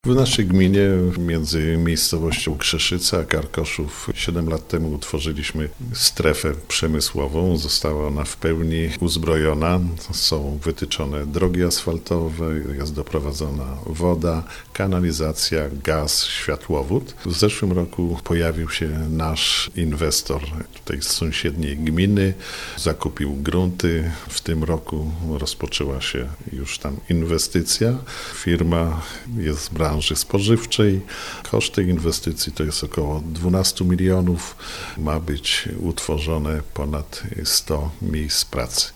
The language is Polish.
W naszej gminie, między miejscowością Krzeszyca a Karkoszów, 7 lat temu utworzyliśmy strefę przemysłową. Została ona w pełni uzbrojona. Są wytyczone drogi asfaltowe, jest doprowadzona woda, kanalizacja, gaz, światłowód. W zeszłym roku pojawił się nasz inwestor tutaj z sąsiedniej gminy. Zakupił grunty. W tym roku rozpoczęła się już tam inwestycja. Firma jest z branży spożywczej. Koszt tej inwestycji to jest około 12 milionów. Ma być utworzone ponad 100 miejsc pracy.